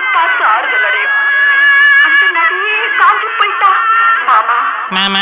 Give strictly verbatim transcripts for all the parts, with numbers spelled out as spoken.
பார்த்து ஆறுதல் அடையும். அந்த நதியே காஞ்சி போயிட்டா மாமா. மாமா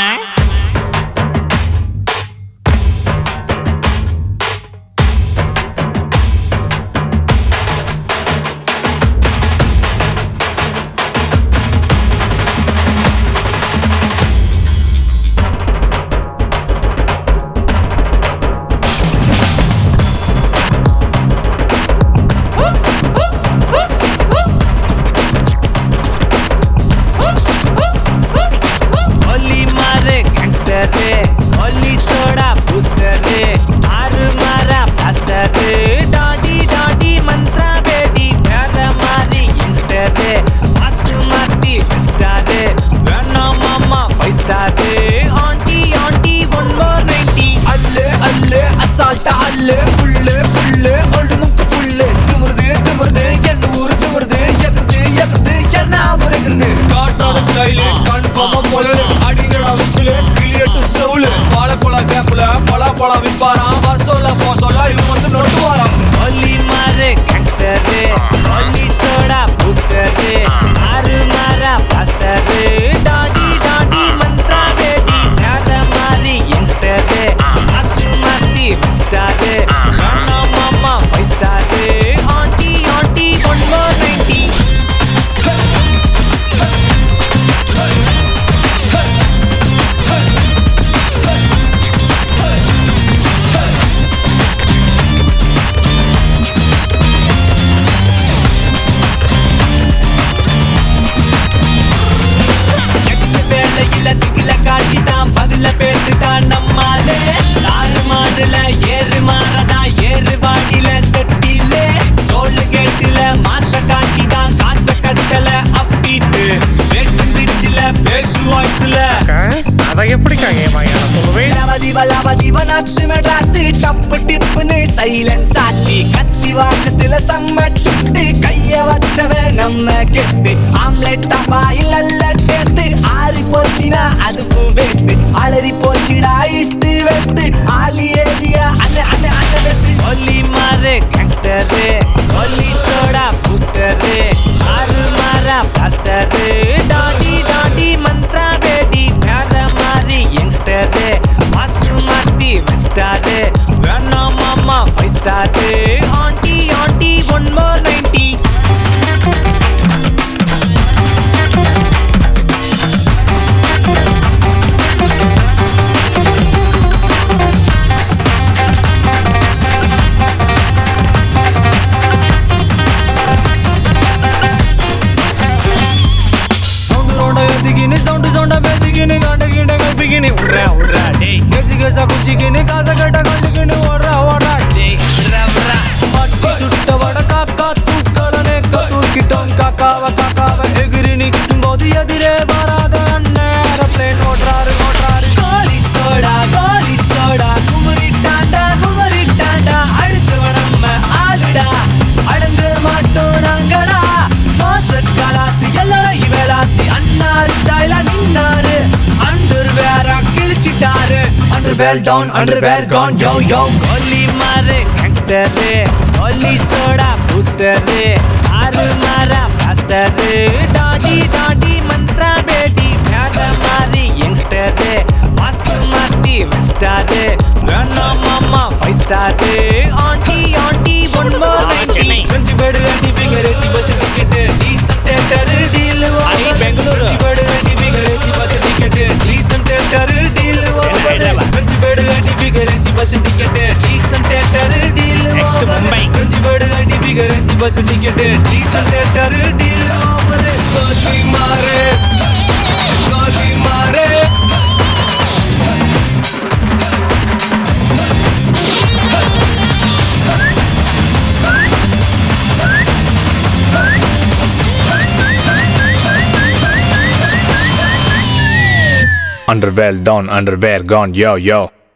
சைலன்ஸ் ஆச்சி கத்தி வாக்கத்துல சம்மட்டு கைய வச்சவே நம்ம கெஸ்ட் ஆம்லெட்டா பாயில் நல்ல டேஸ்ட் ஆறி போச்சுனா அதுக்கும் வேஸ்ட் அலறி போச்சுடா இஸ்ட் வெஸ்ட் ஆலி ஏரியா அண்ணே அண்ணே அண்ணே வெஸ்ட் ஒல்லி மாறு கேங்ஸ்டர் ஒல்லி சோடா பூஸ்டர் ஆறு மாரா பாஸ்டர் டாடி டாடி மந்த்ரா பேடி மேல மாறி யங்ஸ்டர் மாசு மாத்தி வெஸ்டார் வேணா மாமா five star aunty aunty one more ninety sound சவுண்டா பேசிக்கின்னு காண்ட கீண்ட கல்பிக்கின்னு விட்றா விட்றா டேய் கேசி கேசா குச்சிக்கின்னு காசை கட்ட கண்டுக்கின்னு ஓடுறா ஓடுறா டேய் விட்றா விட்றா பட்டி சுட்ட வட காக்கா தூக்கலனே கத்தூர்கிட்டோம் காக்காவ காக்காவ எகிரி நிற்கும் போது எதிரே வராத அண்ணன் ஏரோப்ளேன் ஓடுறாரு ஓடுறாரு கோலி சோடா கோலி சோடா குமரிட்டாண்டா குமரிட்டாண்டா அடிச்சவ நம்ம ஆளுடா அடங்க மாட்டோம் நாங்கடா மோச கலாசி எல்லாரும் இவளாசி அண்ணாரு ஸ்டைலா நின்னாரு அண்டர்வேரா கிழிச்சிட்டாரு underwear down underwear gone yo yo கோலி மாறு கேங்ஸ்டர் கோலி சோடா பூஸ்டர் ஆறு மாரா பாஸ்டர் டாடி டாடி மந்த்ரா பேடி மேல மாறி யங்ஸ்டர் மாசு மாத்தி வெஸ்டார் வேணா மாமா five star aunty aunty one more ninety கஞ்சி பேடு aunty figure AC bus ticket decent theatre deal வாங்க பெங்களூரு பேடு aunty figure AC bus ticket decent theatre deal வாங்க கஞ்சி பேடு aunty figure AC bus ticket decent theatre deal வாங்க மும்பை கஞ்சி பேடு aunty figure AC bus ticket decent theatre deal வாங்க கோலி மாரே கோலி மாரே Underwear down, underwear gone, yo, yo.